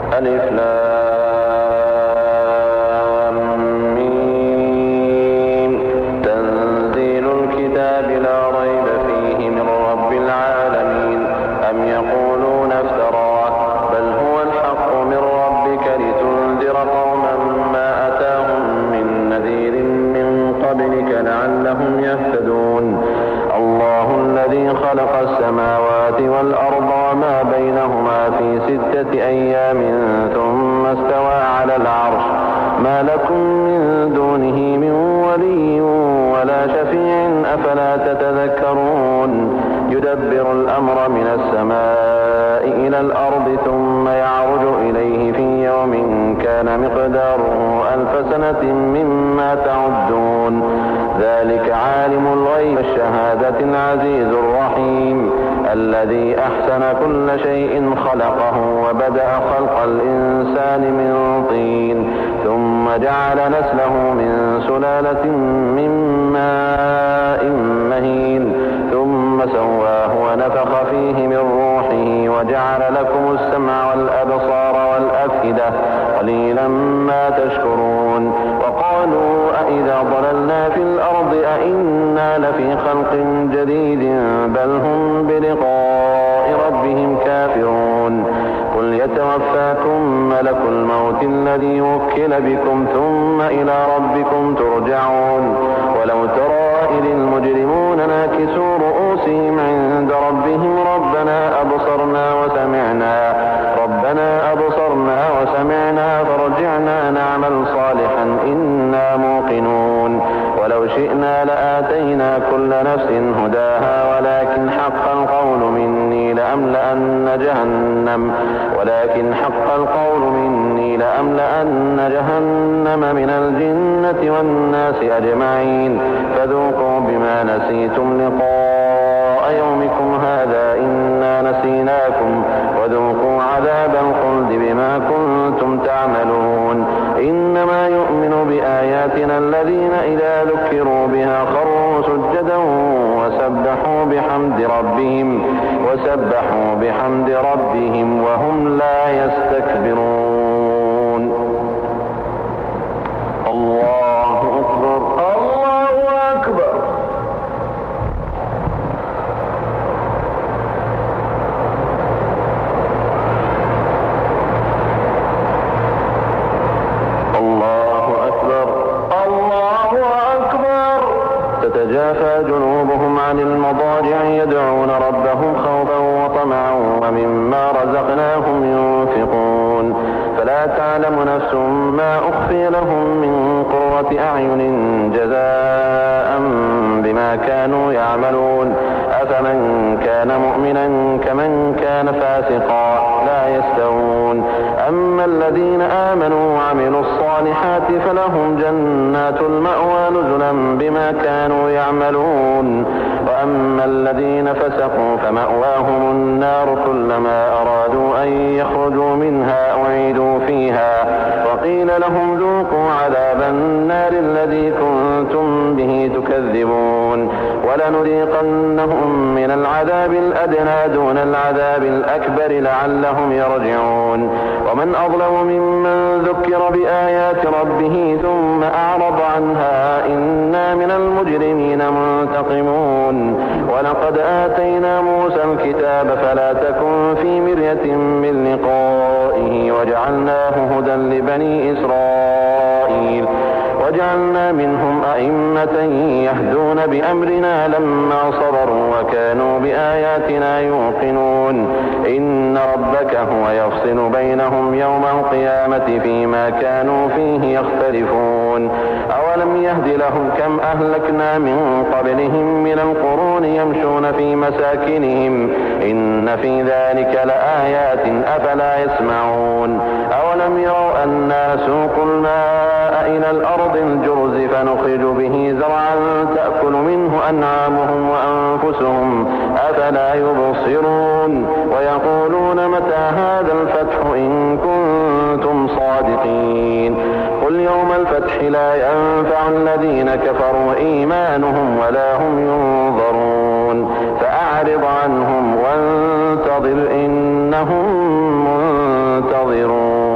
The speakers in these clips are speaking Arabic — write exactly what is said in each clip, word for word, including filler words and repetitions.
ألف لام ميم تنزيل الكتاب لا ريب فيه من رب العالمين أم يقولون افتراه بل هو الحق من ربك لتنذر قوما ما أتاهم من نذير من قبلك لعلهم يهتدون الله الذي خلق السماوات والأرض وما بينهما في ستة أيام ثم استوى على العرش ما لكم من دونه من ولي ولا شفيع أفلا تتذكرون يدبر الأمر من السماء إلى الأرض ثم يعرج إليه في يوم كان مقداره ألف سنة مما تعدون ذلك عالم الغيب الشهادة العزيز الرحيم الذي أحسن كل شيء خلقه وبدأ خلق الإنسان من طين ثم جعل نسله من سلالة من ماء مهين ثم سواه ونفخ فيه من روحه وجعل لكم السمع والأبصار والأفئدة قليلا ما تشكرون وقالوا أإذا ضللنا في الأرض أإنا لفي خلق جديد بل هم بلقاء ربهم كافرون قل يتوفاكم ملك الموت الذي وكل بكم ثم إلى ربكم ترجعون ولو ترى إذ المجرمون ناكسوا رؤوسهم عند ربهم ربنا أبصرنا وسمعنا ربنا أبصرنا وسمعنا فرجعنا نعمل صالحا إنا موقنون ولو شئنا لآتينا كل نفس هداها ولكن حق القول مني لأملأن جهنم ولكن حق القول مني لأملأن جهنم من الجنة والناس أجمعين فذوقوا بما نسيتم لقاء يومكم هذا إنا نسيناكم وذوقوا عذاب الخلد بما كنتم تعملون إنما يؤمن بآياتنا الذين إذا ذكروا بها خروا سجدا وسبحوا بحمد ربهم وسبحوا بحمد ربهم وهم لا يستكبرون الله أكبر الله أكبر الله أكبر الله أكبر تتجافى جنوبهم عن المضاجع يدعون ربهم خوفا وطمعا ومما رزقناهم ينفقون فلا تعلم نفس ما أخفي لهم من قرة أعين جزاء بما كانوا يعملون أفمن كان مؤمنا كمن كان فاسقا لا يستوون أما الذين آمنوا وعملوا الصالحات فلهم جنات المأوى نزلا بما كانوا يعملون وأما الذين فسقوا فمأواهم النار كلما أرادوا أن يخرجوا منها أعيدوا فيها وقيل لهم ذوقوا عذاب النار الذي كنتم به تكذبون ولنذيقنهم من العذاب الأدنى دون العذاب الأكبر لعلهم يرجعون ومن أظلم ممن ذكر بآيات ربه ثم أعرض عنها إنا من المجرمين منتقمون ولقد آتينا موسى الكتاب فلا تكن في مرية من لقائه وجعلناه هدى لبني إسرائيل وجعلنا منهم أئمة يهدون بأمرنا لما صبروا وكانوا بآياتنا يوقنون إن ربك هو يفصل بينهم يوم القيامة فيما كانوا فيه يختلفون أولم يهد لهم كم أهلكنا من قبلهم من القرون يمشون في مساكنهم إن في ذلك لآيات أفلا يسمعون أولم يروا أنا نسوق الماء إلى الأرض الجرز فنخرج به زرعا تأكل منه أنعامهم وأنفسهم أفلا يبصرون ويقولون متى هذا الفتح إن كنتم صادقين قل يوم الفتح لا ينفع الذين كفروا إيمانهم ولا هم ينظرون فأعرض عنهم وانتظر إنهم منتظرون.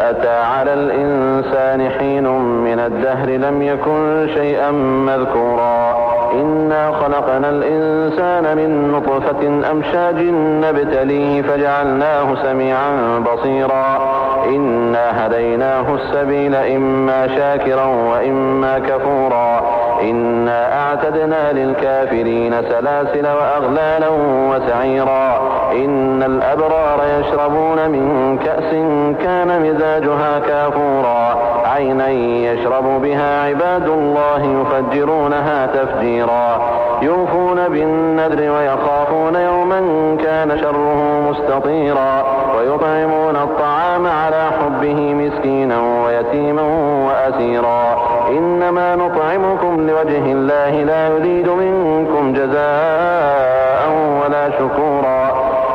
أتى على الإنسان حين من الدهر لم يكن شيئا مذكورا إنا خلقنا الإنسان من نطفة أمشاج نبتليه فجعلناه سميعا بصيرا إنا هديناه السبيل إما شاكرا وإما كفورا إنا أعتدنا للكافرين سلاسل وأغلالا وسعيرا إن الأبرار يشربون من كأس كان مزاجها كافورا عينا يشرب بها عباد الله يفجرونها تفجيرا يوفون بالنذر ويخافون يوما كان شره مستطيرا ويطعمون الطعام على حبه مسكينا ويتيما وأسيرا إنما نطعمكم لوجه الله لا نريد منكم جزاء ولا شكورا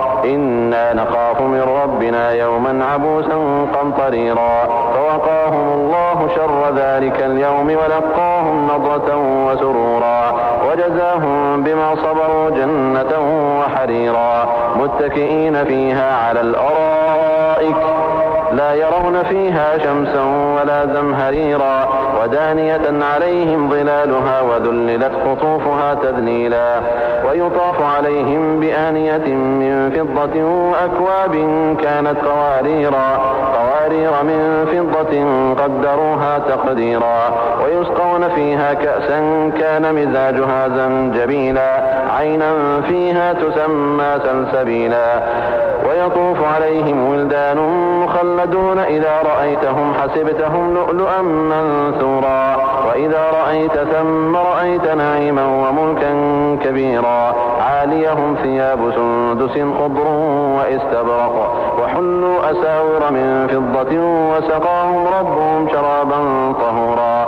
إنا نخاف من ربنا يوما عبوسا قمطريرا فوقاهم الله شر ذلك اليوم ولقاهم نضرة وسرورا وجزاهم بما صبروا جنة وحريرا متكئين فيها على الأرائك لا يرون فيها شمسا ولا زمهريرا ودانية عليهم ظلالها وذللت قطوفها تذليلا ويطاف عليهم بآنية من فضة وأكواب كانت قواريرا قوارير من فضة قدروها تقديرا ويسقون فيها كأسا كان مزاجها زنجبيلا عينا فيها تسمى سلسبيلا ويطوف عليهم ولدان مخلدون إذا رأيتهم حسبتهم لؤلؤا منثورا وإذا رأيت ثم رأيت نعيما وملكا كبيرا عاليهم ثياب سندس خضر واستبرق وحلوا أساور من فضة وسقاهم ربهم شرابا طهورا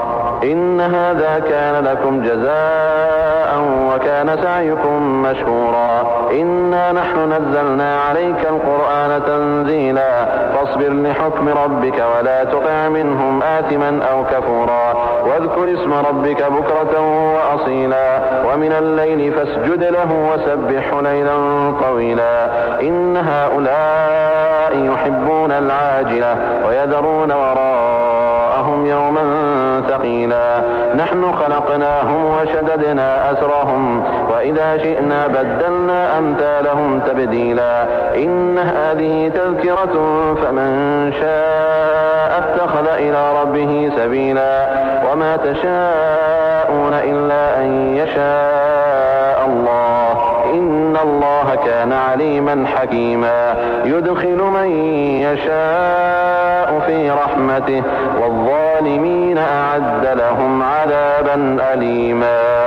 إن هذا كان لكم جزاء وكان سعيكم مشكورا إنا نحن نزلنا عليك القرآن تنزيلا فاصبر لحكم ربك ولا تطع منهم آثما أو كفورا واذكر اسم ربك بكرة وأصيلا ومن الليل فاسجد له وسبح ليلا طويلا إن هؤلاء يحبون العاجلة ويذرون وراءهم يوما ثقيلا نحن خلقناهم وشددنا أسرهم وإذا شئنا بدلنا أمثالهم تبديلا إن هذه تذكرة فمن شاء اتخذ إلى ربه سبيلا وما تشاءون إلا أن يشاء الله إن الله كان عليما حكيما يدخل من يشاء في رحمته والظالمين أعد لهم عذابا أليما.